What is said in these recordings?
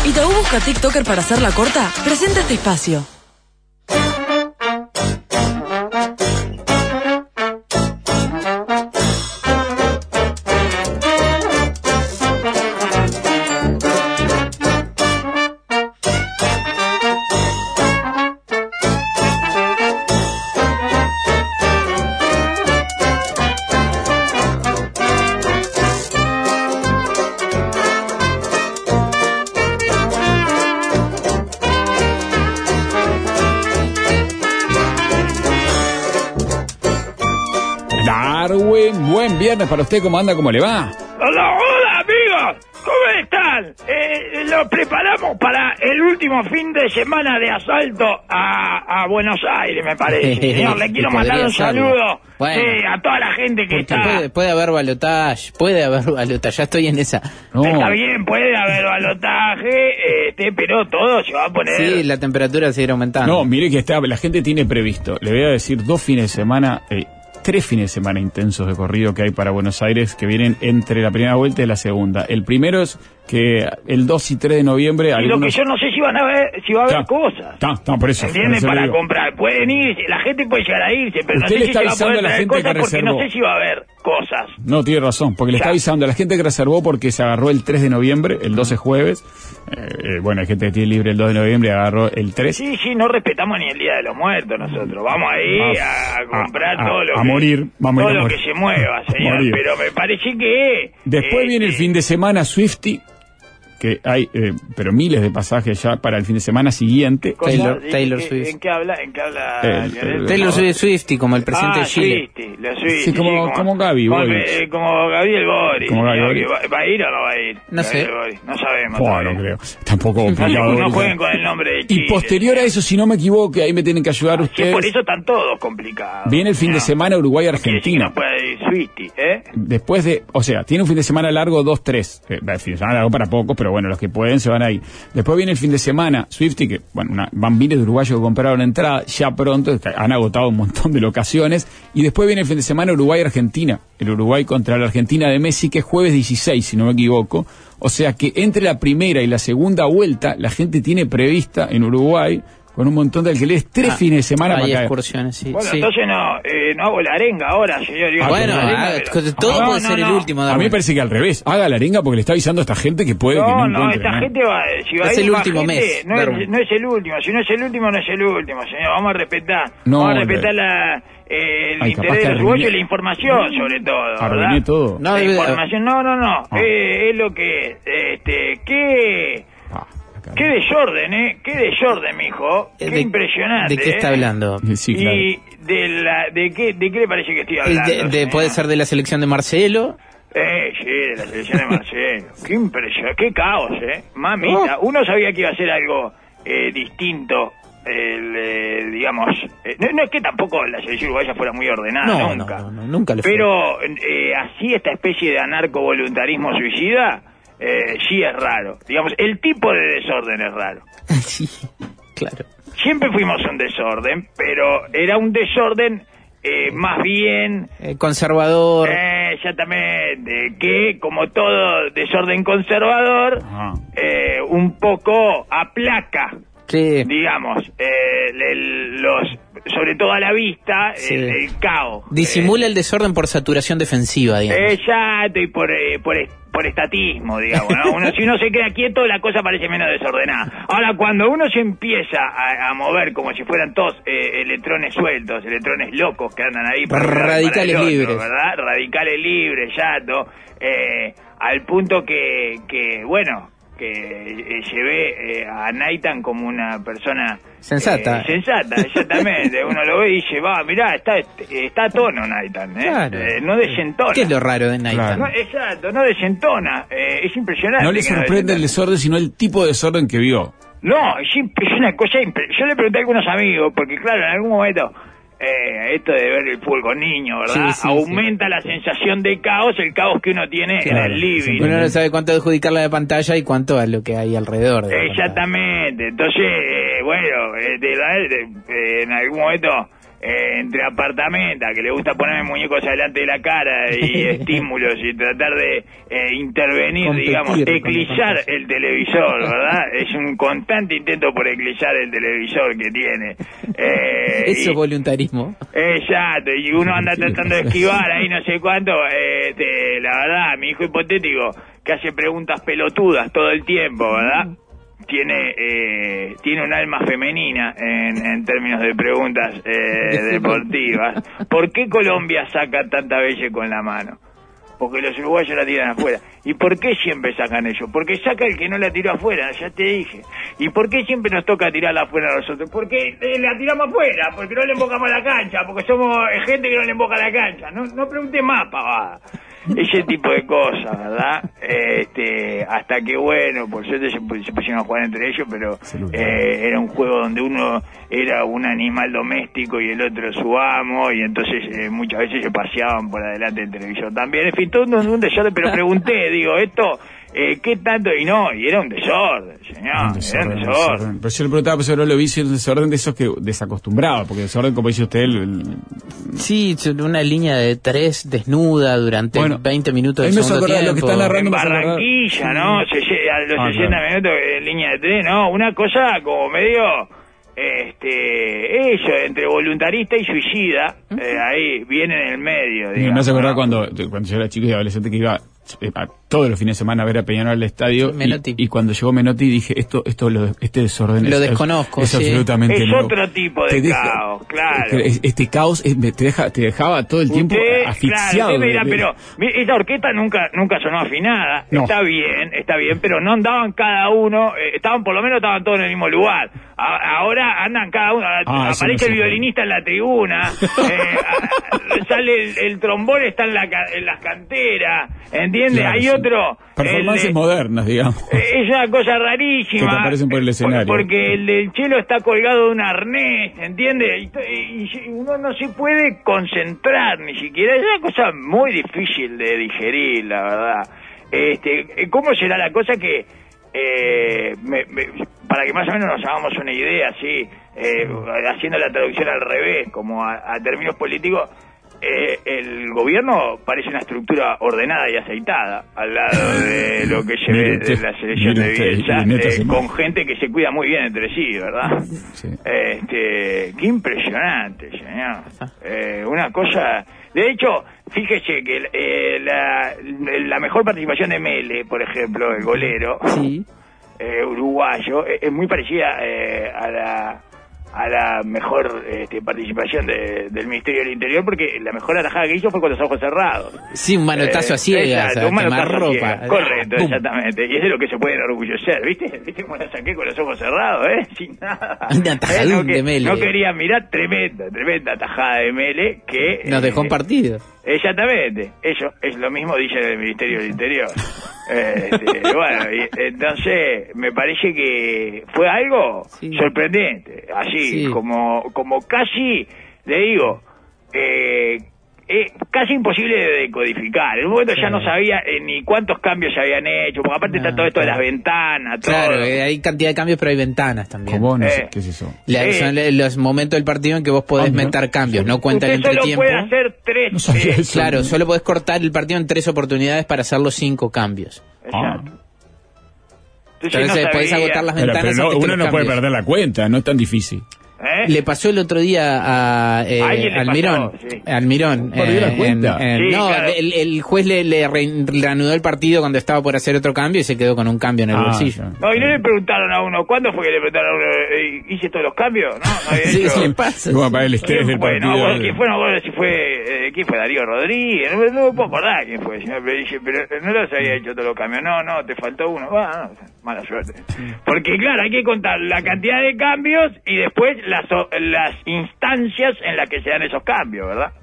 Itaú busca TikToker para hacerla corta. Presenta este espacio. Buen viernes para usted, ¿cómo anda? ¿Cómo le va? Hola amigos, ¿cómo están? Lo preparamos para el último fin de semana de asalto a Buenos Aires, me parece. Señor, le quiero mandar un saludo a toda la gente que está... Puede haber balotaje, ya estoy en esa. No. Está bien, puede haber balotaje, pero todo se va a poner... Sí, la temperatura se irá aumentando. No, mire que la gente tiene previsto, le voy a decir 2 fines de semana... 3 fines de semana intensos de corrido que hay para Buenos Aires, que vienen entre la primera vuelta y la segunda. El primero es que el 2 y 3 de noviembre... Y lo que yo no sé si va a haber cosas. Está, por eso. ¿Entiendes? Para comprar. Pueden irse, la gente puede llegar a irse, pero no sé si se va a poder traer cosas porque no sé si va a haber cosas. No, tiene razón, porque le está avisando a la gente que reservó porque se agarró el 3 de noviembre, el 12 jueves. Bueno, hay gente que tiene libre el 2 de noviembre y agarró el 3. Sí, no respetamos ni el Día de los Muertos nosotros. Vamos ahí a comprar todo lo que se mueva, señor. Pero me parece que... Después viene el fin de semana Swiftie, que hay pero miles de pasajes ya para el fin de semana siguiente. Taylor Swift. ¿En qué habla? Taylor Swiftie, como el presidente de Chile. Swiftie, sí, como Gaby Boris. Como Gabriel Boris. Como Gaby Boris. ¿Va a ir o no va a ir? No sé. No sabemos. No creo. Tampoco complicado. No jueguen con el nombre de Chile. Y posterior a eso, si no me equivoco, ahí me tienen que ayudar ustedes. Por eso están todos complicados. Viene el fin de semana Uruguay-Argentina. No puede ir Swiftie, Después de, o sea, tiene un fin de semana largo 2-3. El fin de semana largo para pocos, pero bueno, los que pueden se van ahí. Después viene el fin de semana Swiftie, que bueno, van miles de uruguayos que compraron entrada ya pronto, han agotado un montón de locaciones. Y después viene el fin de semana Uruguay-Argentina. El Uruguay contra la Argentina de Messi, que es jueves 16, si no me equivoco. O sea que entre la primera y la segunda vuelta, la gente tiene prevista en Uruguay, con un montón de alquileres, 3 fines de semana hay para caer. Excursiones, sí. Bueno, entonces no hago la arenga ahora, señor. Todo puede ser el último. A mí me parece que al revés, haga la arenga porque le está avisando a esta gente que puede que no encuentre. Esta gente va, si va es a ir el último gente, mes. No es el último, si no es el último, no es el último, señor. Vamos a respetar. Vamos a respetar el interés de los uruguayos y la información, sobre todo. Arruiné todo. La información, es lo que Qué desorden, qué desorden, mijo. Qué impresionante. ¿De qué está hablando? Sí, claro. Y ¿de qué le parece que estoy hablando? ¿Puede ser de la selección de Marcelo? Sí, de la selección de Marcelo. Qué impresionante, qué caos, mamita. Uno sabía que iba a ser algo distinto. Digamos, no es que tampoco la selección uruguaya fuera muy ordenada, nunca lo fue. Pero así esta especie de anarco-voluntarismo suicida, sí es raro. Digamos, el tipo de desorden es raro. Sí, claro. Siempre fuimos un desorden, pero era un desorden más bien... conservador. Exactamente, que como todo desorden conservador, un poco aplaca. Sí. Digamos, sobre todo a la vista, el caos. Disimula el desorden por saturación defensiva, digamos. Exacto, y por estatismo, digamos, ¿no? Si uno se queda quieto, la cosa parece menos desordenada. Ahora, cuando uno se empieza a mover como si fueran todos electrones sueltos, electrones locos que andan ahí... Radicales libres. ¿Verdad? Radicales libres, yato, al punto que se ve a Naitan como una persona sensata. Sensata, exactamente. Uno lo ve y dice, mirá, está a tono Naitan, Claro. No desentona. ¿Qué es lo raro de Naitan? Claro. Exacto, no desentona. Es impresionante. No le sorprende el desorden, sino el tipo de desorden que vio. No, es una cosa yo le pregunté a algunos amigos, porque claro, en algún momento... esto de ver el fútbol con niños, ¿verdad? Sí, aumenta la sensación de caos, el caos que uno tiene en el living. Uno no sabe cuánto adjudicarle a la pantalla y cuánto a lo que hay alrededor. Exactamente. Entonces, en algún momento, entre apartamenta, que le gusta ponerme muñecos adelante de la cara y estímulos y tratar de intervenir, digamos, eclipsar el televisor, ¿verdad? un constante intento por eclipsar el televisor que tiene. Eso es voluntarismo. Exacto, y uno anda tratando de esquivar ahí no sé cuánto. La verdad, mi hijo hipotético, que hace preguntas pelotudas todo el tiempo, ¿verdad? Tiene un alma femenina en términos de preguntas deportivas. ¿Por qué Colombia saca tanta bella con la mano? Porque los uruguayos la tiran afuera. ¿Y por qué siempre sacan ellos? Porque saca el que no la tiró afuera, ya te dije. ¿Y por qué siempre nos toca tirarla afuera a nosotros? Porque la tiramos afuera, porque no le embocamos a la cancha, porque somos gente que no le emboca a la cancha. No pregunte más, pavada. Ese tipo de cosas, ¿verdad? Hasta que, bueno, por suerte se pusieron a jugar entre ellos, pero era un juego donde uno era un animal doméstico y el otro su amo, y entonces muchas veces se paseaban por adelante del televisor también. En fin, todo un desorden, pero pregunté, digo, esto... ¿qué tanto? Y era un desorden, señor. Era un desorden. Pero yo le preguntaba sobre lo vicio, un desorden de esos que desacostumbraba, porque desorden, como dice usted... Sí, una línea de 3 desnuda durante 20 minutos del segundo tiempo. Lo que está narrando en Barranquilla, ¿no? A los 60 minutos en línea de 3, ¿no? Una cosa como medio... eso, entre voluntarista y suicida, ahí viene en el medio, digamos. Me hace acordar cuando yo era chico y adolescente que iba todos los fines de semana a ver a Peñarol al estadio, y cuando llegó Menotti dije, este desorden lo desconozco, es absolutamente es nuevo. Otro tipo de caos, claro. Este caos te dejaba todo el tiempo asfixiado. Claro, mira, pero esa orquesta nunca sonó afinada. No. Está bien, pero no andaban cada uno, por lo menos estaban todos en el mismo lugar. Ahora andan cada uno, aparece el violinista en la tribuna, sale el trombón, está en las canteras, ¿entiendes? Claro, hay otro... Performances modernas, digamos. Es una cosa rarísima. Que te aparecen por el escenario. Porque el del cello está colgado de un arnés, ¿entiendes? Y uno no se puede concentrar ni siquiera. Es una cosa muy difícil de digerir, la verdad. ¿Cómo será la cosa que... para que más o menos nos hagamos una idea, así, haciendo la traducción al revés, como a términos políticos, el gobierno parece una estructura ordenada y aceitada al lado de lo que se ve de la selección de Bielsa, con gente que se cuida muy bien entre sí, ¿verdad? Sí. Qué impresionante, señor. Una cosa... De hecho, fíjese que la mejor participación de Mele, por ejemplo, el golero, sí, uruguayo, es muy parecida a la mejor participación del Ministerio del Interior, porque la mejor atajada que hizo fue con los ojos cerrados. Sí, un manotazo a ciegas, un manotazo ropa. Ciega. Correcto, exactamente. Y es de lo que se pueden enorgullecer, ¿viste cómo la saqué con los ojos cerrados, sin nada? Una atajada de Mele. No quería mirar, tremenda atajada de Mele que... Nos dejó en partido. Exactamente, eso es lo mismo dice el Ministerio del Interior. Bueno, entonces me parece que fue algo sorprendente, así como casi, le digo, casi imposible de decodificar. En un momento ya no sabía ni cuántos cambios se habían hecho, porque aparte está todo esto de las ventanas, todo. Claro, hay cantidad de cambios, pero hay ventanas también. ¿Cómo? No sé, ¿qué es eso? Son los momentos del partido en que vos podés meter cambios, no cuenta el entretiempo. Usted solo puede hacer 3 veces. Claro, solo podés cortar el partido en 3 oportunidades para hacer los 5 cambios. Exacto. Entonces podés agotar las ventanas. Pero uno no puede perder la cuenta, no es tan difícil. Le pasó el otro día a Almirón. Almirón. ¿Perdió la cuenta? Claro. El juez le reanudó el partido cuando estaba por hacer otro cambio y se quedó con un cambio en el bolsillo. No, y no le preguntaron a uno, ¿cuándo fue que le preguntaron a uno, ¿hice todos los cambios? No sí, eso le pasa. Bueno, para el estrés del partido. ¿Quién fue? No, bueno, si fue, ¿quién fue? Darío Rodríguez, no me puedo acordar quién fue, pero dije, pero no los había hecho todos los cambios. No, te faltó uno. Bueno, mala suerte. Porque claro, hay que contar la cantidad de cambios y después las instancias en las que se dan esos cambios, ¿verdad?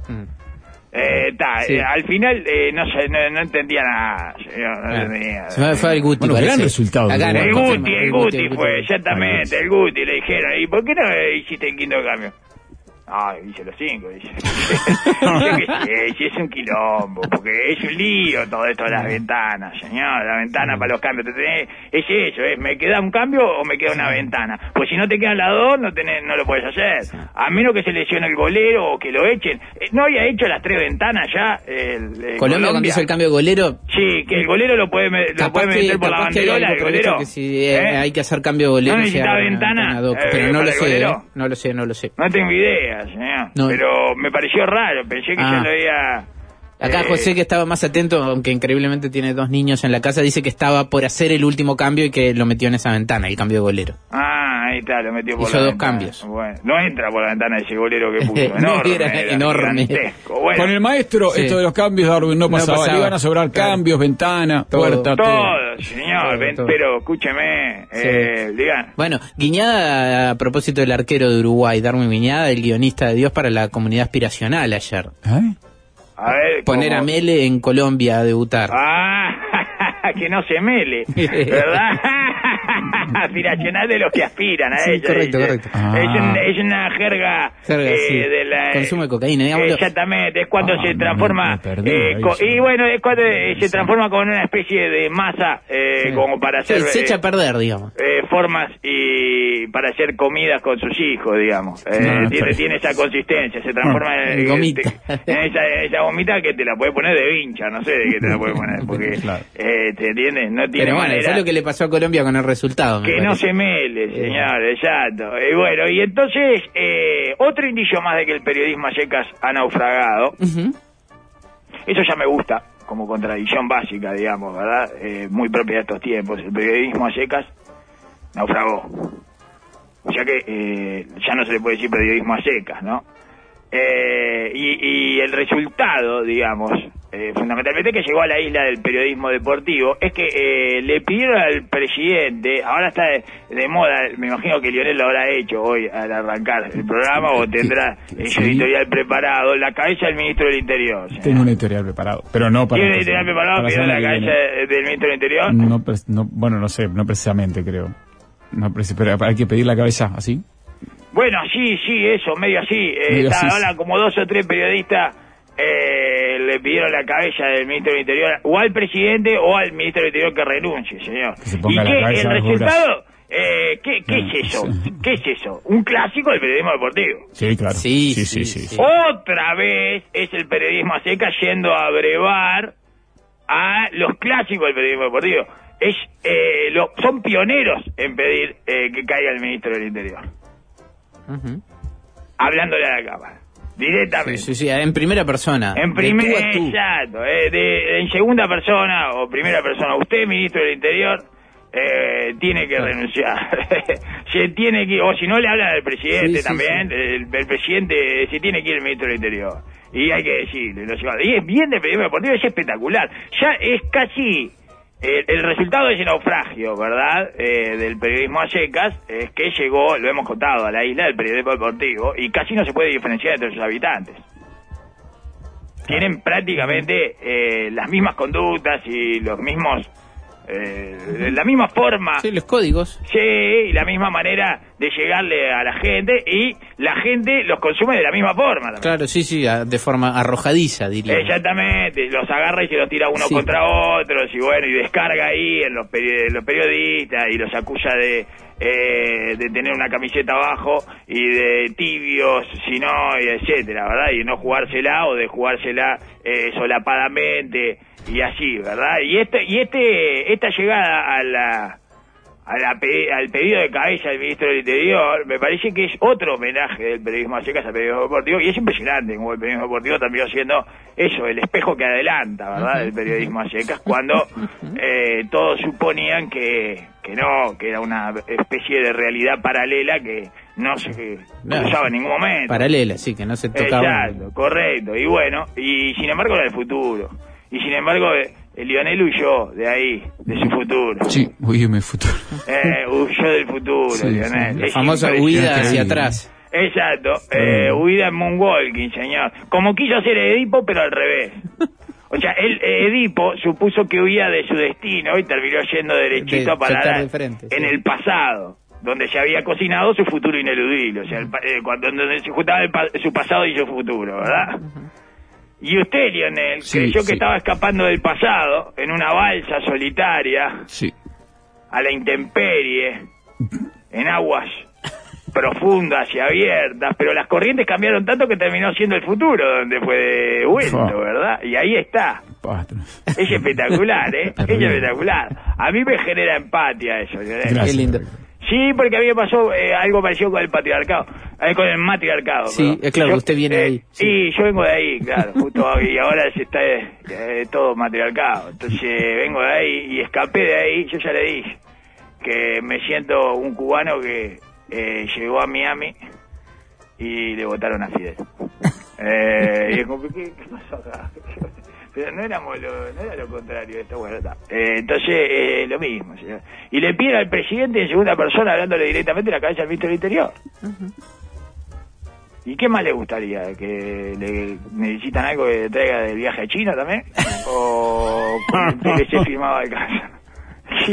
Al final no entendía nada, no entendía. Se me fue el Guti, parece. Gran resultado. El Guti fue, exactamente, el Guti, le dijeron, ¿y por qué no hiciste el quinto cambio? Dice los 5, dice. Sí, es un quilombo, porque es un lío todo esto de las ventanas, señor. La ventana para los cambios. Es eso, ¿me queda un cambio o me queda una ventana? Pues si no te quedan las dos, no lo puedes hacer. A menos que se lesione el golero o que lo echen. ¿No había hecho las 3 ventanas ya? Colombia cuando hizo el cambio de golero. Sí, que el golero lo puede meter por la banderola, el golero. Que si hay que hacer cambio de golero. No necesita ventana. Pero no lo sé, no lo sé. No tengo idea, señor. No. Pero me pareció raro, pensé que ya lo había... Acá José, que estaba más atento, aunque increíblemente tiene 2 niños en la casa, dice que estaba por hacer el último cambio y que lo metió en esa ventana, el cambio de golero. Ahí está, lo metió por Hizo la 2 ventana. Cambios. Bueno, no entra por la ventana ese golero que puso, enorme. Era enorme. Bueno. Con el maestro, esto de los cambios, Darwin, no pasaba. Le iban a sobrar cambios, ventana, puerta, todo. Señor, todo. Pero escúcheme, digan. Bueno, Guiñada, a propósito del arquero de Uruguay, Darwin Guiñada, el guionista de Dios para la comunidad aspiracional ayer. A ver, poner a Mele en Colombia a debutar. Que no se mele, ¿verdad? Aspiracional de los que aspiran a ella. Correcto. Es una jerga de la... consumo de cocaína, digámoslo. Exactamente, es cuando se transforma... y bueno, es cuando se transforma con una especie de masa como para hacer... se echa a perder, digamos. Formas y para hacer comidas con sus hijos, digamos. Tiene esa consistencia, se transforma en gomita. En esa gomita que te la puede poner de vincha, no sé de qué te la puede poner, porque... ¿te entiendes? No tiene manera. Eso es lo que le pasó a Colombia con el resultado. Que no se mele, señor, exacto. Y bueno, y entonces, otro indicio más de que el periodismo a secas ha naufragado. Eso ya me gusta, como contradicción básica, digamos, ¿verdad? Muy propia de estos tiempos. El periodismo a secas naufragó. O sea que ya no se le puede decir periodismo a secas, ¿no? Y el resultado, digamos, fundamentalmente que llegó a la isla del periodismo deportivo, es que le pidieron al presidente, ahora está de moda, me imagino que Lionel lo habrá hecho hoy al arrancar el programa, o tendrá su editorial preparado, la cabeza del ministro del Interior. Tengo un editorial preparado, pero no para... ¿Tiene un editorial preparado pidiendo la cabeza del ministro del Interior? Bueno, no sé, no precisamente creo. Pero hay que pedir la cabeza así. Bueno, sí, eso, medio así. Ahora como 2 o 3 periodistas le pidieron la cabeza del ministro del Interior, o al presidente o al ministro del Interior que renuncie, señor. ¿Y qué? ¿El resultado? ¿Qué es eso? ¿Qué es eso? Un clásico del periodismo deportivo. Sí, claro. Sí. Otra vez es el periodismo a secas yendo a brevar a los clásicos del periodismo deportivo. Son pioneros en pedir que caiga el ministro del Interior. Hablándole a la cámara directamente. Sí, en primera persona. Exacto. En segunda persona o primera persona. Usted, ministro del Interior, tiene que renunciar. Se tiene que, o si no le hablan al presidente también. El presidente se tiene que ir el ministro del Interior. Y hay que decirle. Y es bien de periodismo deportivo, es espectacular. Ya es casi... El resultado de ese naufragio, ¿verdad? Del periodismo a secas, es que llegó, lo hemos contado, a la isla del periodismo deportivo y casi no se puede diferenciar entre sus habitantes. Tienen prácticamente las mismas conductas y los mismos... la misma forma. Sí, los códigos. Sí, y la misma manera de llegarle a la gente, y la gente los consume de la misma forma también. Claro, sí, de forma arrojadiza, diría. Exactamente, los agarra y se los tira uno contra otros, y bueno, y descarga ahí en los periodistas, y los acusa de tener una camiseta abajo, y de tibios, si no, y etcétera, ¿verdad? Y no jugársela, o de jugársela solapadamente, y así, ¿verdad? Y esta llegada al pedido de cabeza del ministro del Interior, me parece que es otro homenaje del periodismo a secas al periodismo deportivo, y es impresionante como el periodismo deportivo también siendo eso, el espejo que adelanta, ¿verdad?, del periodismo a secas, cuando todos suponían que no, que era una especie de realidad paralela que no se cruzaba en ningún momento. Paralela, sí, que no se tocaba. Exacto, correcto, y bueno, y sin embargo era el futuro. Y sin embargo, Lionel huyó de ahí, de su futuro. Sí, huyó de mi futuro. Huyó del futuro, Lionel. La famosa huida hacia atrás. Exacto, huida en moonwalking, señor. Como quiso hacer Edipo, pero al revés. O sea, Edipo supuso que huía de su destino y terminó yendo derechito a parar en el pasado. donde se había cocinado su futuro ineludible, o sea, donde se juntaba su pasado y su futuro, ¿verdad? Y usted, Lionel, creyó que estaba escapando del pasado en una balsa solitaria, a la intemperie, en aguas profundas y abiertas, pero las corrientes cambiaron tanto que terminó siendo el futuro donde fue de vuelto, ¿verdad? Y ahí está. Es espectacular, ¿eh? Es espectacular. A mí me genera empatía eso, Lionel. Qué lindo. Sí, porque a mí me pasó algo parecido con el patriarcado, con el matriarcado. Sí, es claro, usted viene de ahí. Sí, yo vengo de ahí, claro, justo y ahora se está todo matriarcado. Entonces vengo de ahí y escapé de ahí. Yo ya le dije que me siento un cubano que llegó a Miami y le votaron a Fidel. Y es como, ¿qué pasó acá? Pero no era lo contrario, esto bueno está. Entonces, lo mismo, señor. Y le piden al presidente en segunda persona hablándole directamente la cabeza al ministro del Interior. ¿Y qué más le gustaría? ¿Que le necesitan algo que traiga del viaje a China también? ¿O que se firmaba de casa? Sí.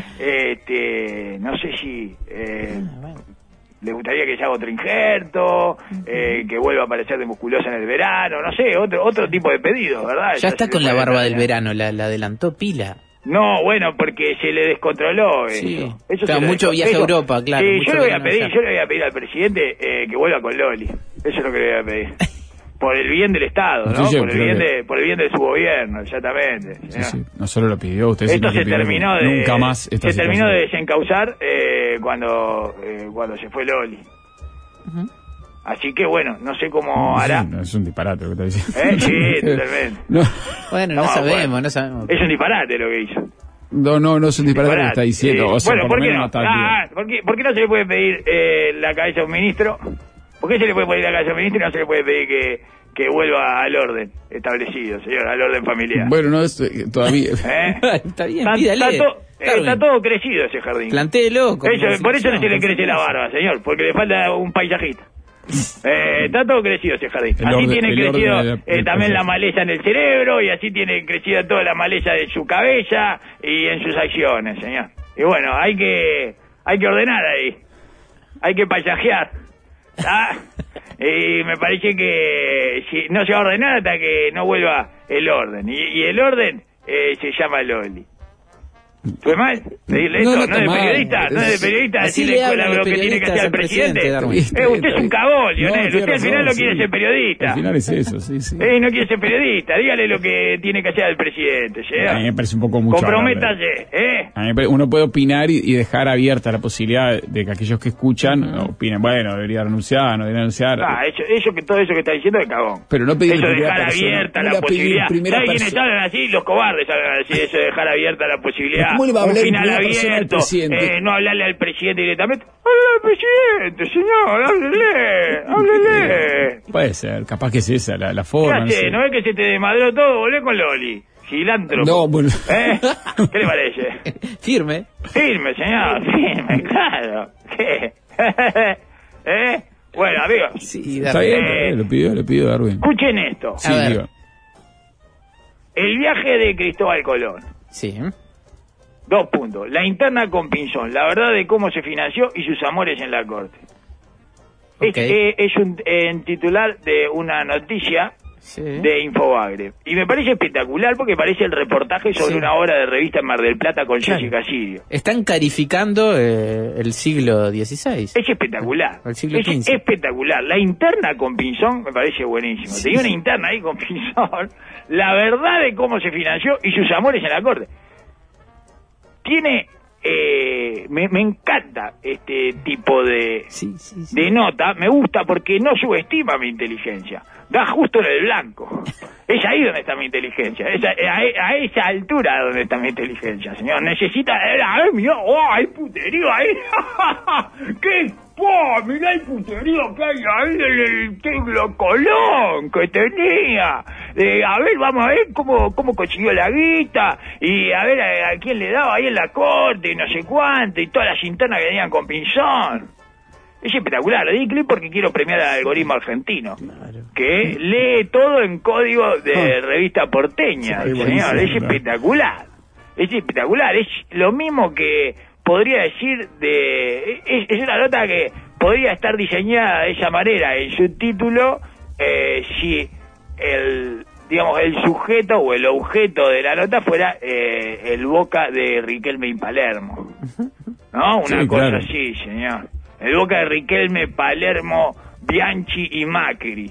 No sé si le gustaría que se haga otro injerto, que vuelva a aparecer de musculosa en el verano, no sé, otro tipo de pedido, ¿verdad? Ya está con la barba del verano, la adelantó pila. No, bueno, porque se le descontroló sí. Eso. Claro, mucho viaje a Europa, claro. Sí, yo le voy a pedir al presidente que vuelva con Loli. Eso es lo que le voy a pedir. Por el bien del Estado, ¿no? Por el bien de su gobierno, exactamente. Sí. No solo lo pidió usted, esto se terminó de nunca más se terminó de desencauzar cuando se fue Loli. Así que bueno, no sé cómo hará. No, es un disparate lo que está diciendo. Sí, totalmente. Bueno, no sabemos. Es un disparate lo que hizo. No es un disparate lo que está diciendo. O sea, bueno, ¿por qué no? ¿Por qué no se le puede pedir la cabeza a un ministro? ¿Por qué se le puede pedir la cabeza a un ministro y no se le puede pedir que vuelva al orden establecido, señor, al orden familiar? Bueno, no es todavía. Está bien, pídale. Está todo crecido ese jardín. Plantéelo. Por eso no se le crece la barba, señor, porque le falta un paisajista. Está todo crecido ese jardín. Así tiene crecido también la maleza en el cerebro, y así tiene crecida toda la maleza de su cabeza y en sus acciones, señor. Y bueno, hay que ordenar ahí, hay que paisajear. Y me parece que si no se va a ordenar hasta que no vuelva el orden, y el orden se llama Loli. ¿Fue mal? Pedirle esto, no es de periodista, decirle lo que tiene que hacer al presidente. Usted es un cagón, Lionel, usted al final no quiere ser periodista. Al final es eso, sí. No quiere ser periodista, dígale lo que tiene que hacer al presidente. A mí me parece un poco mucho. Comprométase, uno puede opinar y dejar abierta la posibilidad de que aquellos que escuchan opinen, bueno, debería renunciar, no debería renunciar. Todo eso que está diciendo es cagón. Pero no pedir eso de dejar abierta la posibilidad. ¿Sabe quiénes hablan así? Los cobardes hablan así, eso de dejar abierta la posibilidad. ¿Cómo le va a hablar un final abierto, no hablarle al presidente directamente? Háblale al presidente, señor, háblele. Puede ser, capaz que es esa la forma. No sé, ¿no ves que se te desmadró todo? Volvé con Loli. Cilantro. No, bueno. ¿Qué le parece? Firme, señor, firme, claro. ¿Qué? Bueno, amigos. Sí, está bien, lo pidió Darwin. Escuchen esto. Sí, digo. El viaje de Cristóbal Colón. Sí. 2 puntos. La interna con Pinzón, la verdad de cómo se financió y sus amores en la corte. Okay. Es un titular de una noticia de Infobagre. Y me parece espectacular porque parece el reportaje sobre una hora de revista en Mar del Plata con Jessica Sirio. Están carificando el siglo XVI. Es espectacular. El siglo XV. Es espectacular. La interna con Pinzón me parece buenísimo. Tenía una interna ahí con Pinzón. La verdad de cómo se financió y sus amores en la corte. Tiene, me encanta este tipo de nota, me gusta porque no subestima mi inteligencia, da justo en el blanco. Es ahí donde está mi inteligencia, a esa altura donde está mi inteligencia, señor. Necesita, mirá, hay puterío ahí, qué mirá el puterío que hay ahí en el siglo Colón que tenía. A ver, vamos a ver cómo consiguió la guita, y a ver a quién le daba ahí en la corte, y no sé cuánto, y todas las internas que tenían con Pinzón. Es espectacular, le di clic porque quiero premiar al algoritmo argentino, que lee todo en código de revista porteña, señor. Es espectacular. Es lo mismo que podría decir es una nota que podría estar diseñada de esa manera en su título, si el sujeto o el objeto de la nota fuera el Boca de Riquelme y Palermo, ¿no? Una sí, cosa claro. así, señor. El Boca de Riquelme, Palermo, Bianchi y Macri.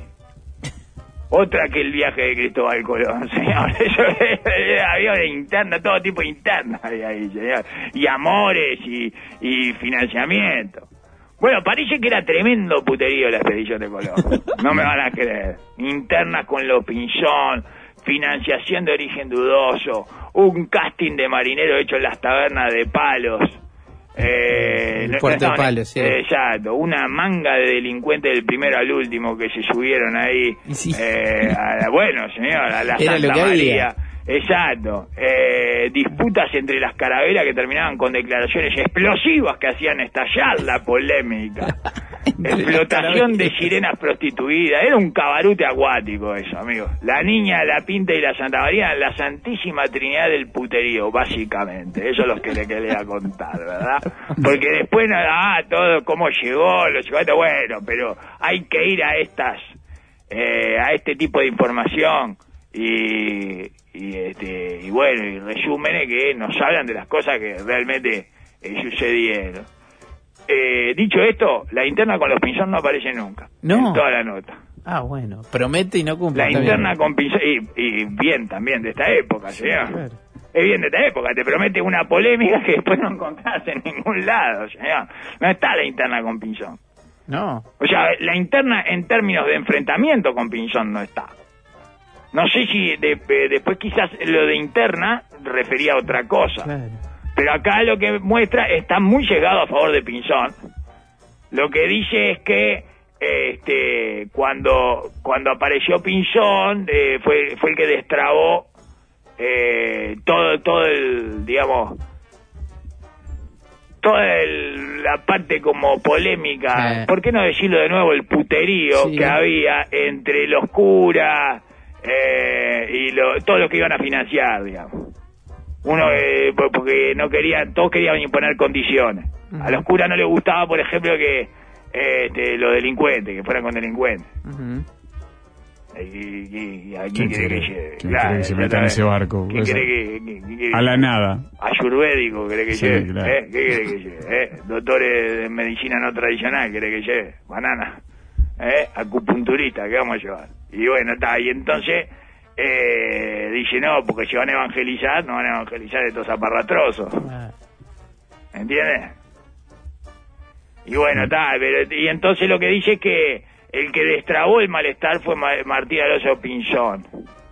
Otra que el viaje de Cristóbal Colón, señor. Eso había de interna, todo tipo de interna había ahí, señor. Y amores y financiamiento. Bueno, parece que era tremendo puterío la expedición de Colón. No me van a creer. Internas con los Pinzón, financiación de origen dudoso, un casting de marinero hecho en las tabernas de Palos. Puerto de Palos, sí. Exacto, una manga de delincuentes del primero al último que se subieron ahí. Sí. Bueno, señor, a la Era Santa lo que María. había. Exacto, disputas entre las carabelas que terminaban con declaraciones explosivas que hacían estallar la polémica. Explotación de sirenas prostituidas. Era un cabarute acuático eso, amigo. La Niña, la Pinta y la Santa María, la santísima trinidad del puterío, básicamente. Eso es lo que le quería contar, ¿verdad? Porque después, todo cómo llegó, los chicotes, bueno, pero hay que ir a a este tipo de información y bueno, y resúmenes que nos hablan de las cosas que realmente sucedieron. Dicho esto, la interna con los Pinzón no aparece nunca. No. En toda la nota. Ah, bueno, promete y no cumple. La está interna bien. con Pinzón, y bien también de esta época, señor. Claro. Es bien de esta época, te promete una polémica que después no encontrás en ningún lado, señor. No está la interna con Pinzón. No. O sea, la interna en términos de enfrentamiento con Pinzón no está. No sé si después quizás lo de interna refería a otra cosa. Claro. Pero acá lo que muestra está muy llegado a favor de Pinzón. Lo que dice es que cuando apareció Pinzón fue el que destrabó todo el, digamos, la parte como polémica, ¿por qué no decirlo de nuevo? El puterío sí, que había entre los curas y todos los que iban a financiar, digamos. Uno, porque no querían, todos querían imponer condiciones. A los curas no les gustaba, por ejemplo, que los delincuentes, que fueran con delincuentes. ¿Y a quién quiere que lleve? ¿Quién quiere que se meta en ese barco? ¿Quién quiere que a la nada. Ayurvédico quiere que Sí, lleve. claro. ¿Qué quiere que lleve? Doctores de medicina no tradicional quiere que lleve. Banana. Acupunturista, ¿qué vamos a llevar? Y bueno, está. Y entonces dice, no, porque si van a evangelizar, no van a evangelizar estos aparratrosos. ¿Entiendes? Y bueno, está. Y entonces lo que dice es que el que destrabó el malestar fue Martín Alonso Pinzón.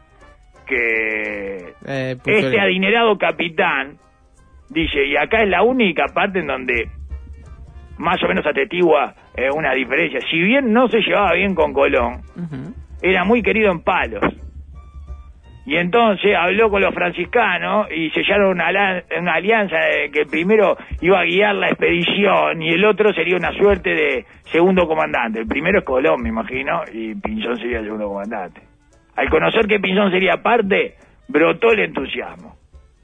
Que adinerado capitán, dice, y acá es la única parte en donde más o menos atestigua una diferencia. Si bien no se llevaba bien con Colón, era muy querido en Palos. Y entonces habló con los franciscanos y sellaron una alianza que el primero iba a guiar la expedición y el otro sería una suerte de segundo comandante. El primero es Colón, me imagino, y Pinzón sería el segundo comandante. Al conocer que Pinzón sería parte, brotó el entusiasmo.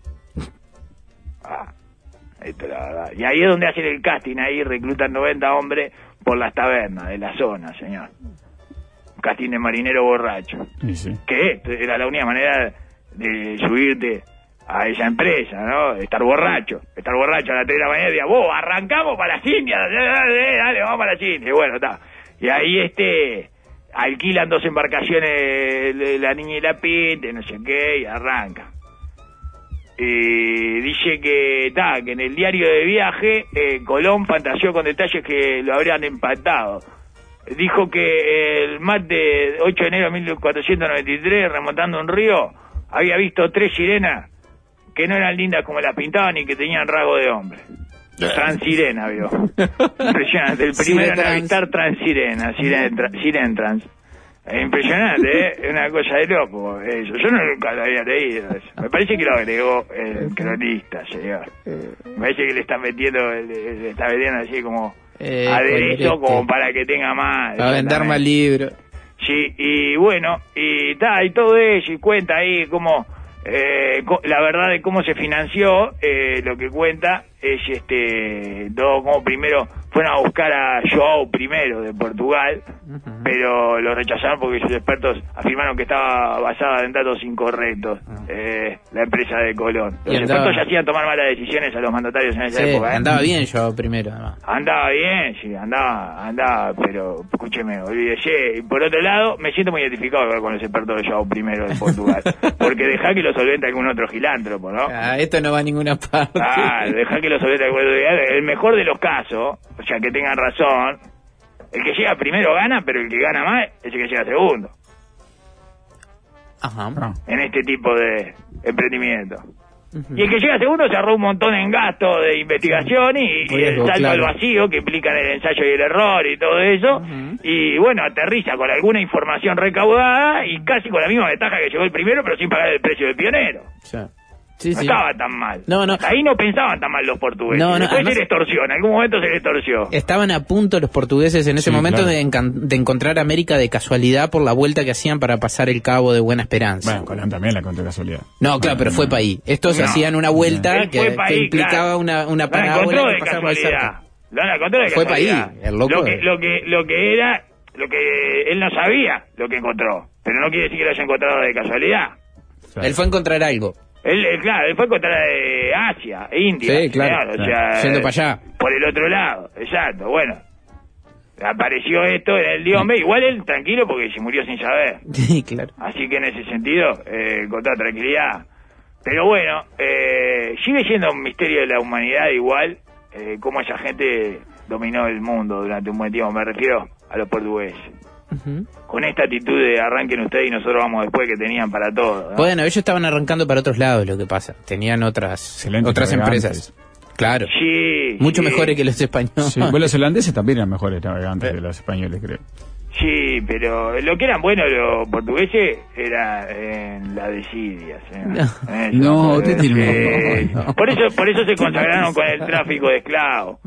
Esto es la verdad. Y ahí es donde hacen el casting, ahí reclutan 90 hombres por las tabernas de la zona, señor. Un casting de marinero borracho. Sí. Que era la única manera de subirte a esa empresa, ¿no? Estar borracho a las 3 de la mañana y decía, vos, arrancamos para las Indias, dale, vamos para las Indias. Y bueno, está. Y ahí alquilan 2 embarcaciones, la Niña y la Pinta, no sé qué, y arranca. Dice que en el diario de viaje Colón fantaseó con detalles que lo habrían empatado. Dijo que el martes 8 de enero de 1493, remontando un río, había visto 3 sirenas que no eran lindas como las pintaban y que tenían rasgo de hombre. Transirena, vio. Impresionante. El primero en avistar transirena, sirentrans. Impresionante, Es una cosa de loco eso. Yo nunca lo había leído eso. Me parece que lo agregó el cronista, señor. Me parece que le está metiendo así como aderezo como para que tenga más. Para vender más libros. Sí, y bueno, y todo eso, y cuenta ahí cómo la verdad de cómo se financió, lo que cuenta como primero fueron a buscar a João primero de Portugal, pero lo rechazaron porque sus expertos afirmaron que estaba basada en datos incorrectos, la empresa de Colón. Los expertos ya hacían tomar malas decisiones a los mandatarios en esa época. Andaba bien João primero, además. Andaba bien, sí, andaba, pero escúcheme, olvídese. Y por otro lado, me siento muy identificado con los expertos de João primero de Portugal, porque dejá que lo solvente algún otro gilántropo, ¿no? Esto no va a ninguna parte. Dejá que lo solvente algún otro gilántropo. El mejor de los casos, o sea, que tengan razón, el que llega primero gana, pero el que gana más es el que llega segundo. Ajá. En este tipo de emprendimiento. Y el que llega segundo se ahorró un montón en gastos de investigación y el salto al vacío que implican el ensayo y el error y todo eso. Y bueno, aterriza con alguna información recaudada y casi con la misma ventaja que llegó el primero, pero sin pagar el precio del pionero. Sí, no estaba tan mal. No. Ahí no pensaban tan mal los portugueses. Después además, se les torció, en algún momento se les torció. Estaban a punto los portugueses en ese momento de encontrar América de casualidad por la vuelta que hacían para pasar el Cabo de Buena Esperanza. Bueno, Colón también la encontró casualidad. No, claro, pero fue para ahí. Estos hacían una vuelta que implicaba una parábola que pasaba por el cerco. La encontró de casualidad. Fue para ahí, el loco. Lo que él no sabía, lo que encontró. Pero no quiere decir que lo haya encontrado de casualidad. Él fue a encontrar algo. Él fue a encontrar Asia, India. Sí, claro. O sea, yendo para allá. Por el otro lado, exacto. Bueno, apareció esto en el Diombe. Igual él tranquilo porque se murió sin saber. Sí, claro. Así que en ese sentido, con toda tranquilidad. Pero bueno, sigue siendo un misterio de la humanidad igual, cómo esa gente dominó el mundo durante un buen tiempo. Me refiero a los portugueses. Con esta actitud de arranquen ustedes y nosotros vamos después que tenían para todo, ¿no? Bueno, ellos estaban arrancando para otros lados, lo que pasa. Tenían otras empresas. Claro. Sí. Mucho mejores que los españoles. Sí, los holandeses también eran mejores navegantes que los españoles, creo. Sí, pero lo que eran buenos los portugueses era en la desidia. No. Por eso se consagraron con el tráfico de esclavos.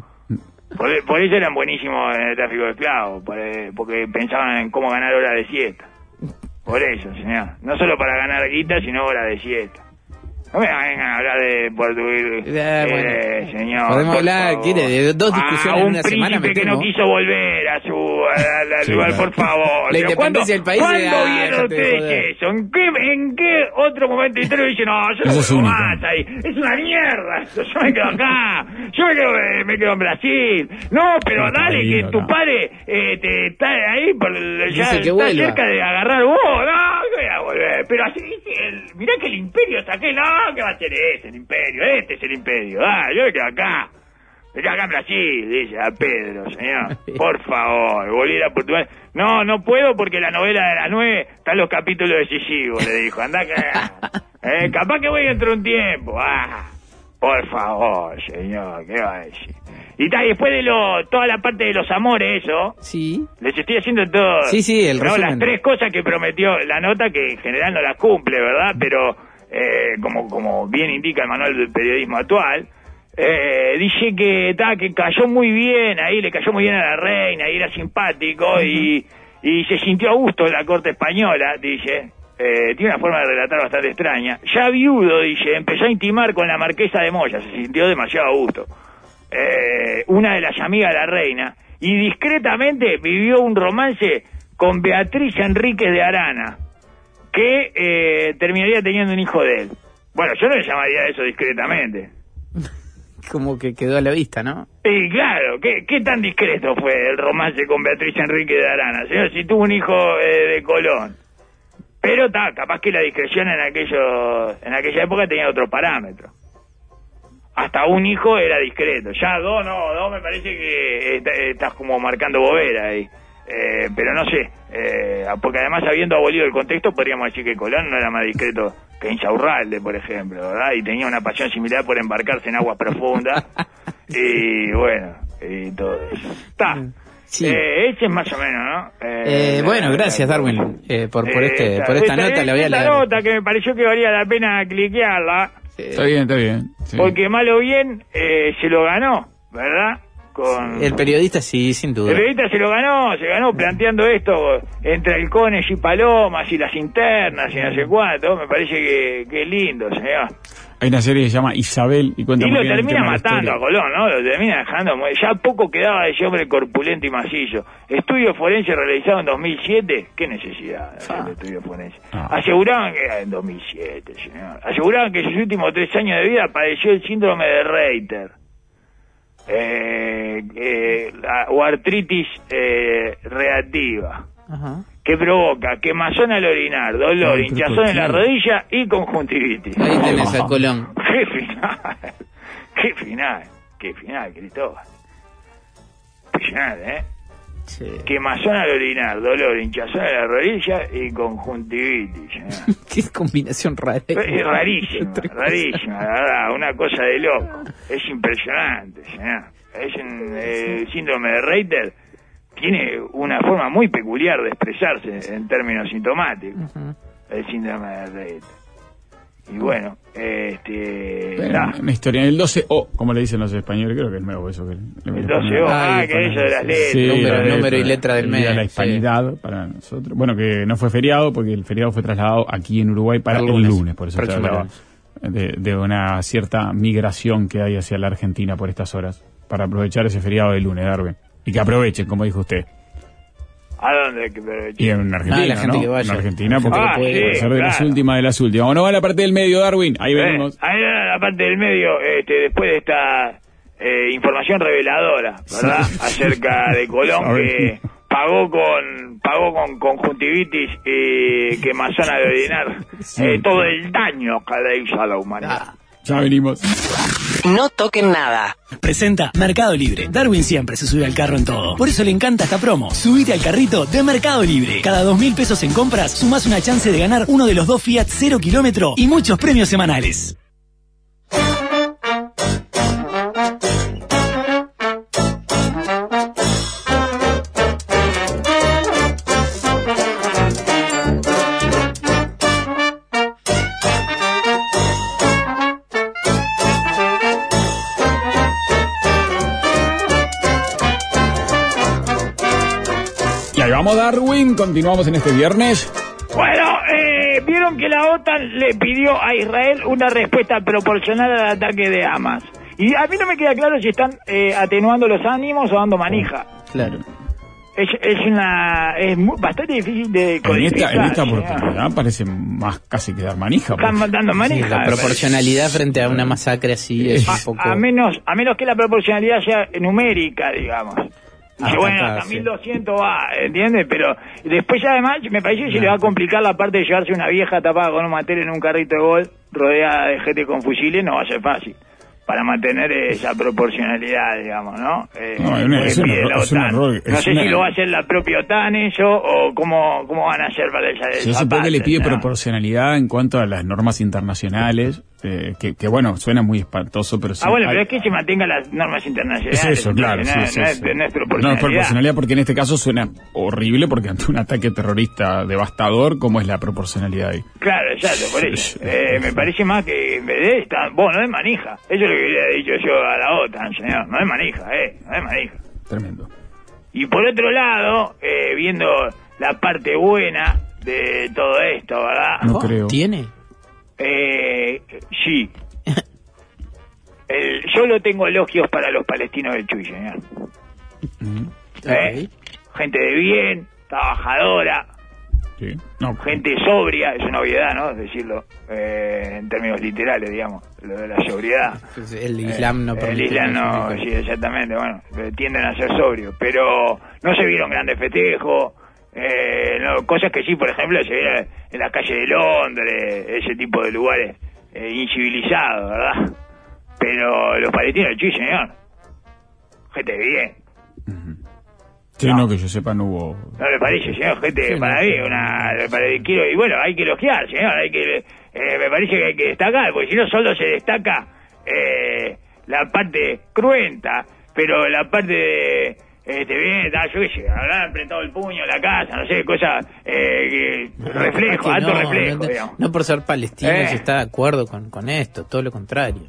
Por eso eran buenísimos en el tráfico de esclavos, porque pensaban en cómo ganar horas de siesta. Por eso, señor. No solo para ganar guita, sino horas de siesta. No me vengan a hablar de portugués, señor. Podemos hablar, quiere, de dos discusiones en una semana. Un príncipe que no quiso volver al lugar, por favor. La independencia del país. ¿Cuándo vieron ustedes eso? ¿En qué otro momento histórico dicen, no, yo no vuelvo más ahí? Es una mierda, yo me quedo acá, yo me quedo en Brasil. No, pero dale, que tu padre te está ahí, ya está cerca de agarrar vos. No, yo voy a volver. Pero así dice, mirá que el imperio saqué, no. ¿Qué va a ser el imperio? Este es el imperio. Yo me quedo acá. Me quedo acá en Brasil, dice a Pedro, señor. Por favor, volver a Portugal. No puedo porque la novela de las 9 están los capítulos decisivos, le dijo. Andá acá. Capaz que voy dentro de un tiempo. Por favor, señor, ¿qué va a decir? Y después de toda la parte de los amores, eso. Sí. Les estoy haciendo todo. Sí, el resumen. Las 3 cosas que prometió la nota, que en general no las cumple, ¿verdad? Pero como bien indica el manual del periodismo actual, dice que cayó muy bien ahí, le cayó muy bien a la reina, y era simpático y se sintió a gusto en la corte española, dice. Tiene una forma de relatar bastante extraña. Ya viudo, dice, empezó a intimar con la marquesa de Moya, se sintió demasiado a gusto. Una de las amigas de la reina, y discretamente vivió un romance con Beatriz Enríquez de Arana, que terminaría teniendo un hijo de él. Bueno, yo no le llamaría eso discretamente. Como que quedó a la vista, ¿no? Y claro, ¿qué tan discreto fue el romance con Beatriz Enríquez de Arana? Señor, si tuvo un hijo de Colón. Pero capaz que la discreción en aquella época tenía otro parámetro. Hasta un hijo era discreto. Ya dos me parece que estás como marcando bobera ahí. Pero no sé, porque además habiendo abolido el contexto podríamos decir que Colón no era más discreto que Insaurralde, por ejemplo, ¿verdad? Y tenía una pasión similar por embarcarse en aguas profundas y bueno, y todo eso. Sí. Ese es más o menos, ¿no? Bueno, gracias Darwin por esta nota. La voy a leer. Esta nota que me pareció que valía la pena cliquearla. Está bien. Sí. Porque mal o bien se lo ganó, ¿verdad? El periodista sí, sin duda. El periodista se ganó planteando esto entre halcones y palomas y las internas y no sé cuánto. Me parece que es lindo, señor. Hay una serie que se llama Isabel y cuenta Y muy lo bien el termina tema de la matando historia. a Colón, ¿no? Lo termina dejando... Ya poco quedaba de ese hombre corpulento y macizo. Estudio forense realizado en 2007. ¿Qué necesidad de estudio forense? Aseguraban que... En 2007, señor. Aseguraban que en sus últimos 3 años de vida padeció el síndrome de Reiter. O artritis reactiva. Ajá. Que provoca quemazón al orinar, dolor, hinchazón en la rodilla y conjuntivitis. Ahí tenés a Colón. Qué final, Cristóbal. Impresionante, Sí. Quemazón al orinar, dolor, hinchazón en la rodilla y conjuntivitis. Qué combinación rara. Es rarísima, la verdad, una cosa de loco. Es impresionante, señor. El síndrome de Reiter tiene una forma muy peculiar de expresarse en términos sintomáticos. El síndrome de Reiter. Y bueno, una historia en el 12O, como le dicen los españoles, creo que es nuevo eso. El 12O, que eso de las letras. Sí, número y letra del medio. La hispanidad para nosotros. Bueno, que no fue feriado porque el feriado fue trasladado aquí en Uruguay para el lunes, por eso se hablaba de una cierta migración que hay hacia la Argentina por estas horas, para aprovechar ese feriado del lunes, Darwin. Y que aprovechen, como dijo usted. ¿A dónde hay que aprovechar? Y en Argentina, la gente ¿no? que vaya. En Argentina, porque puede ser de las claro. últimas de las últimas. Bueno, va a la parte del medio, Darwin. Ahí venimos. Ahí la parte del medio, después de esta información reveladora, ¿verdad? Acerca de Colón, que pagó con conjuntivitis y quemazón al orinar todo el daño que le hizo a la humanidad. Ya venimos. No toquen nada. Presenta Mercado Libre. Darwin siempre se sube al carro en todo. Por eso le encanta esta promo. Subite al carrito de Mercado Libre. Cada 2.000 pesos en compras, sumás una chance de ganar uno de los 2 Fiat 0 kilómetro y muchos premios semanales. Y ahí vamos, Darwin. Continuamos en este viernes. Bueno, vieron que la OTAN le pidió a Israel una respuesta proporcional al ataque de Hamas. Y a mí no me queda claro si están atenuando los ánimos o dando manija. Claro. Es bastante difícil de En codificar. esta oportunidad parece más casi que dar manija. Están dando Sí, manija. la proporcionalidad frente a una masacre así es un poco... A menos que la proporcionalidad sea numérica, digamos. Hasta Bueno, acá, hasta sí. 1200 va, ¿entiendes? Pero después ya además me parece que se le va a complicar la parte de llevarse una vieja tapada con un mantel en un carrito de gol rodeada de gente con fusiles, no va a ser fácil. Para mantener esa proporcionalidad, digamos, ¿no? Es un error. No sé si lo va a hacer la propia OTAN eso o cómo van a hacer para esa Se supone que le pide ¿no? proporcionalidad en cuanto a las normas internacionales, que bueno, suena muy espantoso, pero sí. Bueno, pero es que se mantengan las normas internacionales. Es eso, claro. No, sí, no es proporcionalidad. No es proporcionalidad porque en este caso suena horrible porque ante un ataque terrorista devastador, ¿cómo es la proporcionalidad ahí? Claro, exacto, por eso. Me parece más que en vez de esta... Bueno, no es manija. Eso es lo que hubiera dicho yo a la OTAN, señor. No es manija, no es manija. Tremendo. Y por otro lado, viendo la parte buena de todo esto, ¿verdad? No creo. ¿Tiene? Sí. Yo lo tengo elogios para los palestinos del Chuy, señor. Ok. Gente de bien, trabajadora, Sí. No, gente sobria, es una obviedad, ¿no? Decirlo en términos literales, digamos, lo de la sobriedad. Pues el Islam no El permite. Islam no, sí, exactamente, bueno, tienden a ser sobrios, pero no se vieron grandes festejos, cosas que sí, por ejemplo, se vieron en la calle de Londres, ese tipo de lugares incivilizados, ¿verdad? Pero los palestinos, sí, señor, gente de bien. sí, no, que yo sepa, no hubo. ¿No le parece, señor? Gente, para mí, y bueno, hay que elogiar, señor, me parece que hay que destacar, porque si no solo se destaca la parte cruenta, pero la parte de, bien, yo qué sé, habrán apretado el puño en la casa, no sé, cosas, reflejo, alto reflejo, digamos. No por ser palestino se está de acuerdo con esto, todo lo contrario.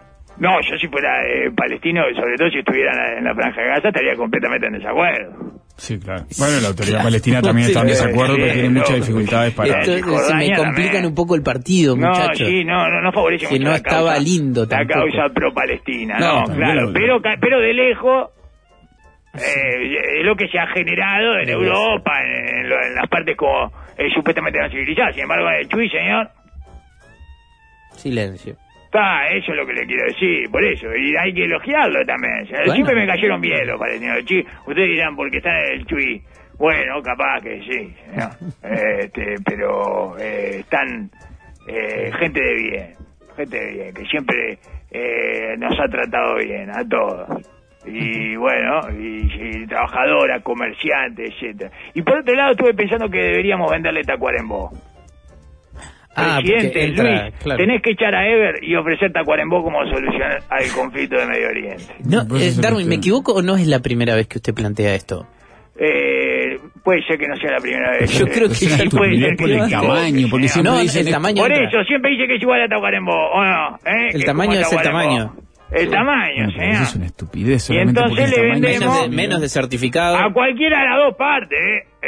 No, yo si fuera palestino, sobre todo si estuviera en la Franja de Gaza, estaría completamente en desacuerdo. Sí, claro. Bueno, la autoridad palestina también está en desacuerdo, pero tiene muchas dificultades para... Se me complican también. un poco el partido, muchachos. No favorece que mucho no la estaba causa, lindo la tampoco. causa pro-palestina, No, claro. también. Pero de lejos... es lo que se ha generado en Europa, en las partes como supuestamente no civilizadas. Sin embargo, en el Chuy, señor, Silencio. eso es lo que le quiero decir, por eso. Y hay que elogiarlo también. O sea, Bueno. siempre me cayeron bien los palestinos. Ustedes dirán, porque están en el Chuy. Bueno, capaz que sí, señor. Pero están gente de bien, que siempre nos ha tratado bien a todos. Y bueno, y trabajadora, comerciante, etcétera. Y por otro lado estuve pensando que deberíamos venderle Tacuarembó. Presidente, porque entra, Luis, claro. tenés que echar a Ever y ofrecer Tacuarembó como solución al conflicto de Medio Oriente. No, Pues eso Darwin, es ¿me equivoco o no es la primera vez que usted plantea esto? Puede ser que no sea la primera vez. Yo creo que Sí, Es una puede ser estupidez que por el sí. tamaño, porque siempre No, dicen... el tamaño Por entra. eso, siempre dice que es igual a Tacuarembó, ¿o no? El Que tamaño como es el Tacuarembó. tamaño. El tamaño, Bueno, pero señor. eso es una estupidez, Y solamente entonces porque el le tamaño es vendemos- estúpido. Menos de certificado. A cualquiera de las dos partes,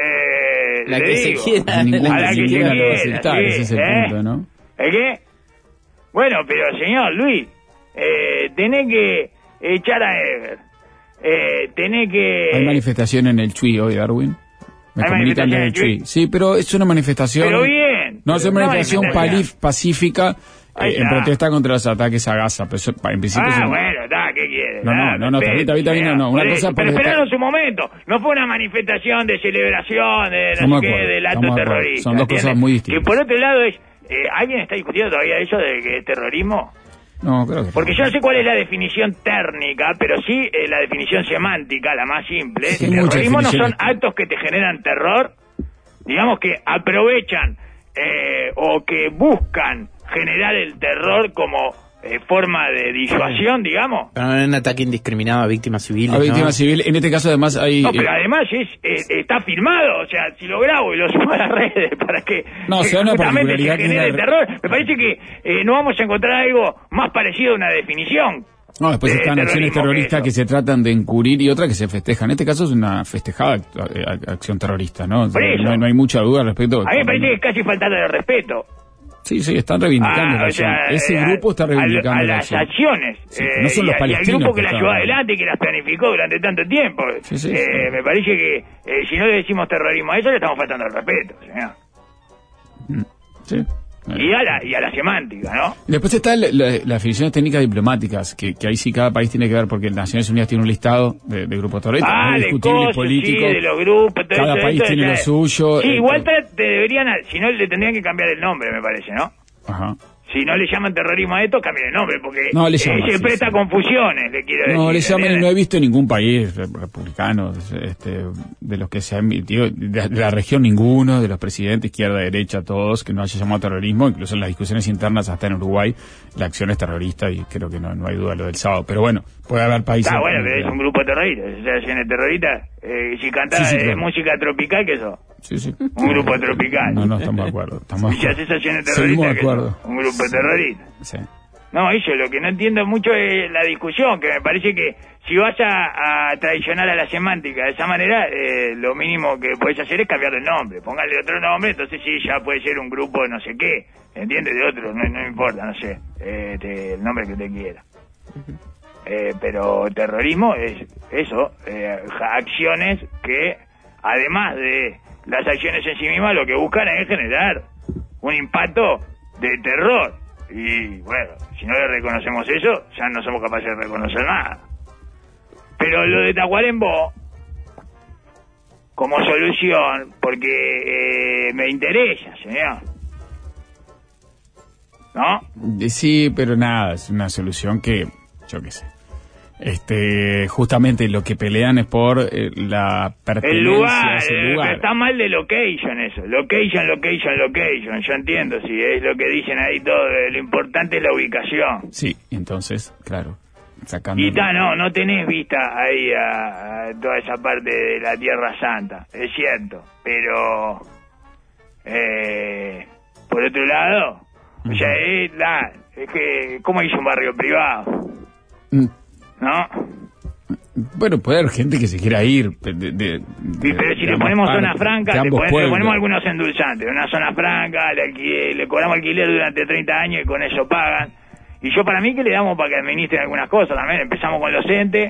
La le que se digo. quiera. Ninguna, A la que se ninguna lo va a quiera, aceptar, sí, ese es el punto, ¿no? ¿El qué? Bueno, pero señor Luis, tenés que echar a Ever. Tenés que... Hay manifestación en el Chuy hoy, Darwin. Me ¿Hay comunican manifestación desde en el el Chuy? Chuy. Sí, pero es una manifestación... Pero bien. No, es una manifestación pacífica Ahí en está. protesta contra los ataques a Gaza. Pero eso, en principio es un- Bueno, está, ¿qué quieres? No, Respeto, está bien, señor. no. Una Por cosa eso, por pero estar- esperaron su momento. No fue una manifestación de celebración, de Estamos no sé de qué, acuerdo, del acto estamos de acuerdo. terrorista. Son dos ¿entiendes? cosas muy distintas. Que por otro lado es... ¿alguien está discutiendo todavía eso de que es terrorismo? No, creo que... Porque yo no sé cuál es la definición técnica, pero sí la definición semántica, la más simple. Sí, El muchas terrorismo no son definiciones. actos que te generan terror, digamos que aprovechan o que buscan generar el terror como forma de disuasión, digamos. Pero no es un ataque indiscriminado a víctimas civiles. A víctima ¿no? civil, en este caso además hay... No, pero además está filmado, o sea, si lo grabo y lo subo a las redes para que No, se da una justamente se particularidad que genere es la- terror, me parece que no vamos a encontrar algo más parecido a una definición. No, después de están acciones terrorismo terroristas que eso. se tratan de encubrir y otras que se festejan. En este caso es una festejada acción terrorista, ¿no? Por eso. No hay mucha duda al respecto. A mí me parece que es casi faltarle de respeto. Sí, están reivindicando la o acción. sea, Ese grupo está reivindicando a la las acción. acciones. Sí, que no son los y al palestinos grupo que que las están- llevó adelante y que las planificó durante tanto tiempo. Sí, sí. Me parece que si no le decimos terrorismo a eso, le estamos faltando el respeto, señor. Sí. Y a la semántica, ¿no? Después están las definiciones técnicas diplomáticas, que ahí sí cada país tiene que ver, porque Naciones Unidas tiene un listado de grupos terroristas, muy de discutible, cosas, político. sí, de los grupos, todo Cada eso, país eso, tiene ya lo es. suyo. Sí, igual te deberían, si no le tendrían que cambiar el nombre, me parece, ¿no? Ajá. Si no le llaman terrorismo a esto, cambien el nombre, porque No, le llaman, se sí, presta sí. confusiones, le quiero decir. No, le llaman y ¿entiendes? no he visto ningún país republicano, de los que se han emitido, de la región ninguno, de los presidentes, izquierda, derecha, todos, que no haya llamado terrorismo, incluso en las discusiones internas hasta en Uruguay, la acción es terrorista y creo que no hay duda lo del sábado. Pero bueno, puede haber países... Está bueno, pero es un grupo terrorista, si acciones terroristas, si cantás Sí, claro. música tropical, ¿qué eso? Sí. Un grupo tropical. No, estamos de acuerdo. Y si haces acciones Seguimos terroristas, de ¿qué acuerdo. eso? Un grupo terrorista. Sí. No, eso, lo que no entiendo mucho es la discusión, que me parece que si vas a traicionar a la semántica de esa manera, lo mínimo que puedes hacer es cambiarle el nombre. Póngale otro nombre, entonces sí, ya puede ser un grupo de no sé qué, ¿entiendes? De otro, no importa, no sé, el nombre que usted quiera. Pero terrorismo es eso, acciones que, además de las acciones en sí mismas, lo que buscan es generar un impacto de terror. Y bueno, si no le reconocemos eso, ya no somos capaces de reconocer nada. Pero lo de Tacuarembó, como solución, porque me interesa, señor. ¿No? Sí, pero nada, es una solución que, yo qué sé. Justamente lo que pelean es por la pertenencia El lugar, a ese lugar. está mal de location eso. Location. Yo entiendo, sí, es lo que dicen ahí todo. Lo importante es la ubicación. Sí, entonces, claro, sacando... Y no tenés vista ahí a toda esa parte de la Tierra Santa, es cierto. Pero, por otro lado, o sea, es que, ¿cómo hizo un barrio privado? Mm. ¿No? Bueno, puede haber gente que se quiera ir. Pero si le ponemos zona franca, le ponemos algunos endulzantes. Una zona franca, le cobramos alquiler durante 30 años y con eso pagan. Y yo para mí que le damos para que administren algunas cosas también. Empezamos con los entes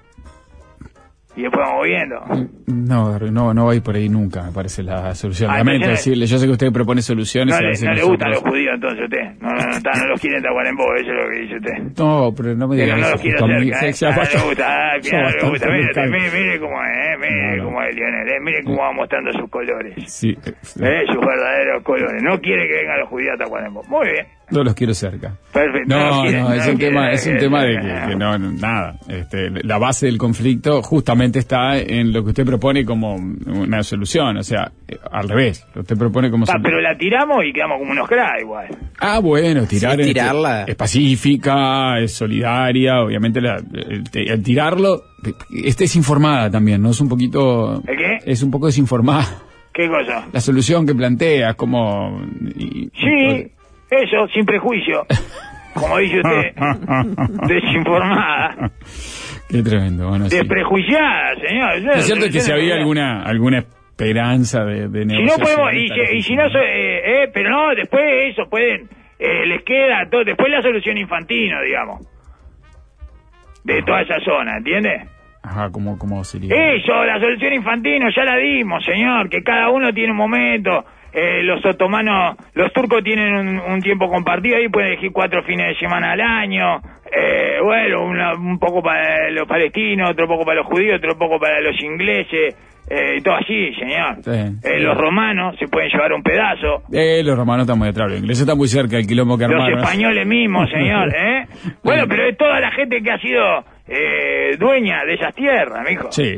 y después vamos viendo. No va a ir por ahí nunca, me parece la solución. Lamento decirle, yo sé que usted propone soluciones. No le gustan los judíos entonces usted. No los quieren Tacuarembó, eso es lo que dice usted. No, pero no me diga eso. No los quiere cerca, no le gusta. Mire cómo es, mire cómo es Lionel, mire cómo va mostrando sus colores. Sí. Sus verdaderos colores. No quiere que vengan los judíos a Tacuarembó. Muy bien. No los quiero cerca. Perfecto. No, es un tema de que nada. La base del conflicto justamente está en lo que usted propone como una solución, o sea, al revés. Lo que usted propone como solución. Pero la tiramos y quedamos como unos cracks igual. Bueno, tirarla es pacífica, es solidaria, obviamente el tirarlo, es informada también, ¿no? Es un poquito... ¿El qué? Es un poco desinformada. ¿Qué cosa? La solución que plantea es como... Sí. Eso, sin prejuicio, como dice usted, desinformada. Qué tremendo, bueno, desprejuiciada, señor. Es cierto que si había alguna esperanza de negociación. Si no podemos, y si no, pero no, después eso pueden, les queda todo, después la solución Infantino, digamos, de toda esa zona, ¿entiendes? Ajá, ¿cómo sería? Eso, la solución Infantino, ya la dimos, señor, que cada uno tiene un momento. Los otomanos, los turcos tienen un tiempo compartido ahí, pueden elegir 4 fines de semana al año. Bueno, un poco para los palestinos, otro poco para los judíos, otro poco para los ingleses. Todo así, señor. Sí. Los romanos se pueden llevar un pedazo. Los romanos están muy atrás, los ingleses están muy cerca del quilombo que armaron. Los españoles mismos, señor. Bueno, pero es toda la gente que ha sido dueña de esas tierras, mijo. Sí.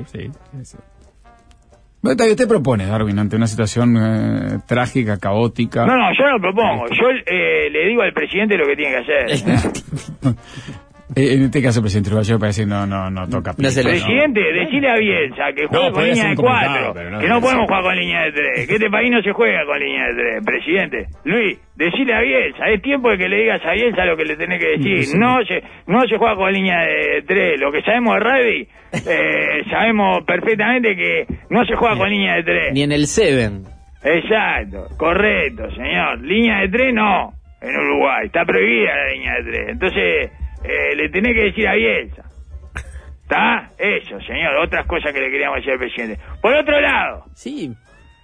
¿Qué te propone, Darwin, ante una situación trágica, caótica? No, yo no propongo. Yo le digo al presidente lo que tiene que hacer. En este caso, el presidente uruguayo parece que no toca. Presidente, decile a Bielsa que juega con línea de 4, que no podemos jugar con línea de 3, que este país no se juega con línea de 3, presidente. Luis, decile a Bielsa, es tiempo de que le digas a Bielsa lo que le tenés que decir. No se juega con línea de 3, lo que sabemos de rugby, sabemos perfectamente que no se juega con línea de 3. Ni en el 7. Exacto, correcto, señor. Línea de 3 no, en Uruguay, está prohibida la línea de 3. Entonces... le tenés que decir a Bielsa. ¿Está? Eso, señor. Otras cosas que le queríamos decir al presidente. Por otro lado. Sí.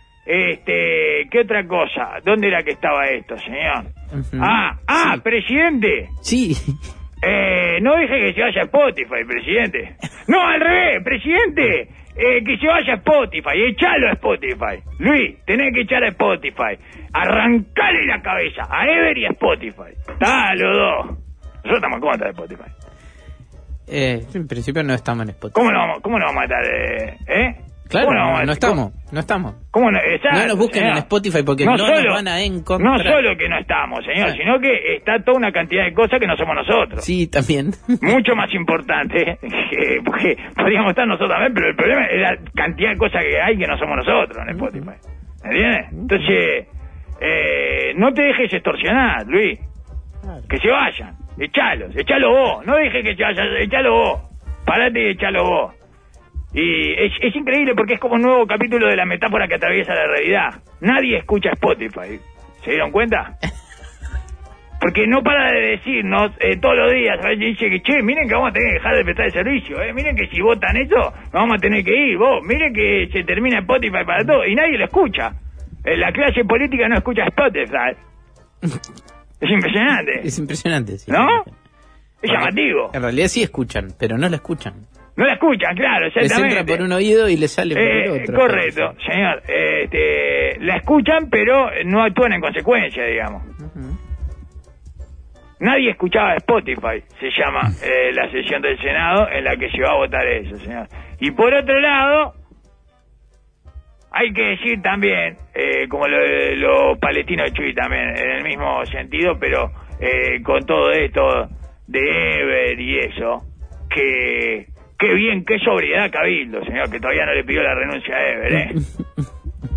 ¿Qué otra cosa? ¿Dónde era que estaba esto, señor? Sí. Presidente. Sí. No deje que se vaya a Spotify, presidente. No, al revés, presidente. Que se vaya a Spotify. Echalo a Spotify. Luis, tenés que echar a Spotify. Arrancale la cabeza a Ever y a Spotify. Está, los dos. Nosotros estamos en contra de Spotify. En principio no estamos en Spotify. ¿Cómo no vamos a matar? Claro, no estamos. ¿Cómo no? No nos busquen en Spotify porque no nos van a encontrar. No solo que no estamos, señor, sino que está toda una cantidad de cosas que no somos nosotros. Sí, también. Mucho más importante, porque podríamos estar nosotros también, pero el problema es la cantidad de cosas que hay que no somos nosotros en Spotify. ¿Entiendes? Entonces, no te dejes extorsionar, Luis. Que se vayan. Echalo vos, no deje que se vayan, echalo vos, parate y echalo vos. Y es increíble porque es como un nuevo capítulo de la metáfora que atraviesa la realidad. Nadie escucha Spotify, ¿se dieron cuenta? Porque no para de decirnos todos los días, dice que che, miren que vamos a tener que dejar de prestar el servicio, miren que si votan eso, nos vamos a tener que ir, vos, miren que se termina Spotify para todo, y nadie lo escucha. La clase política no escucha Spotify. Es impresionante, sí. ¿No? Es llamativo. En realidad sí escuchan, pero no la escuchan. No la escuchan, claro, exactamente. Les entra por un oído y les sale por el otro. Correcto, señor. La escuchan, pero no actúan en consecuencia, digamos. Nadie escuchaba Spotify, se llama la sesión del Senado en la que se va a votar eso, señor. Y por otro lado... Hay que decir también, como lo palestino de Chuy también, en el mismo sentido, pero con todo esto de Ever y eso, que qué bien, qué sobriedad Cabildo, señor, que todavía no le pidió la renuncia a Ever,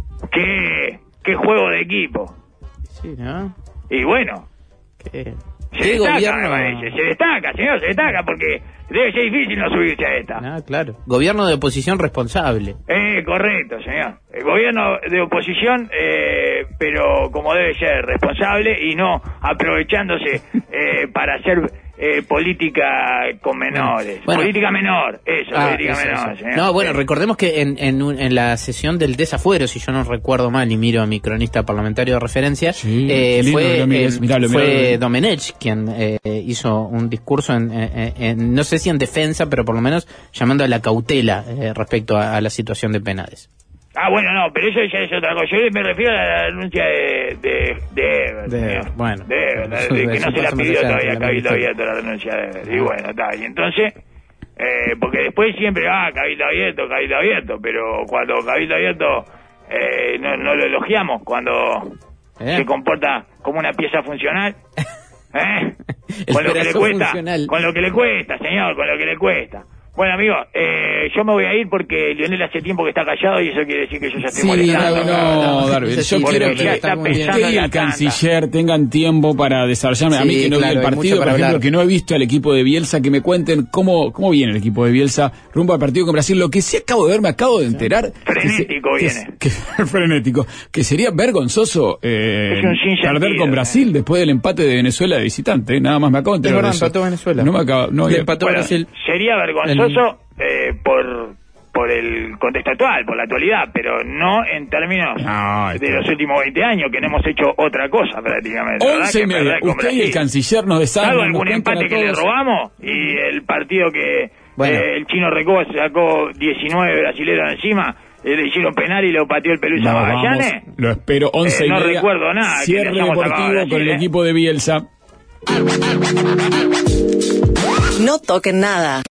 qué juego de equipo. Sí, ¿no? Y bueno, Se destaca, me parece. Se destaca, señor, se destaca, porque debe ser difícil no subirse a esta. Ah, claro. Gobierno de oposición responsable. Correcto, señor. El gobierno de oposición, pero como debe ser, responsable y no aprovechándose para hacer política con menores. Bueno. Política menor, política eso, menor. eso. Señor. No, bueno, recordemos que en la sesión del desafuero, si yo no recuerdo mal, y miro a mi cronista parlamentario de referencia, Sí, fue Domenech quien hizo un discurso, no sé si en defensa, pero por lo menos llamando a la cautela respecto a la situación de Penades. Bueno, no, pero eso ya es otra cosa. Yo me refiero a la denuncia de que no se la pidió todavía a Cabildo Abierto la denuncia de Eber. Y bueno, está. Y entonces, porque después siempre, Cabildo Abierto, pero cuando Cabildo Abierto no lo elogiamos, cuando se comporta como una pieza funcional, con lo que le cuesta, funcional. Con lo que le cuesta, señor, con lo que le cuesta. Bueno, amigo, yo me voy a ir porque Lionel hace tiempo que está callado y eso quiere decir que yo ya estoy molestando. No, Darwin, yo quiero que usted y el canciller tengan tiempo para desarrollarme. A mí que no vi el partido, por ejemplo, que no he visto al equipo de Bielsa, que me cuenten cómo viene el equipo de Bielsa rumbo al partido con Brasil. Lo que sí acabo de ver, me acabo de enterar. Frenético viene. Frenético. Que sería vergonzoso perder con Brasil después del empate de Venezuela de visitante. Nada más me acabo de enterar de eso. Empató Venezuela. Empató Brasil. Sería vergonzoso por el contexto actual, por la actualidad, pero no en términos de los últimos 20 años, que no hemos hecho otra cosa prácticamente. 11:30. Usted y el canciller nos desarman. ¿Algo algún empate que le robamos? Y el partido que el chino Recoba sacó 19 brasileros encima, le hicieron penal y lo pateó el Pelusa Magallanes. Lo espero, 11:30. No recuerdo nada. Cierre deportivo con el equipo de Bielsa. No toquen nada.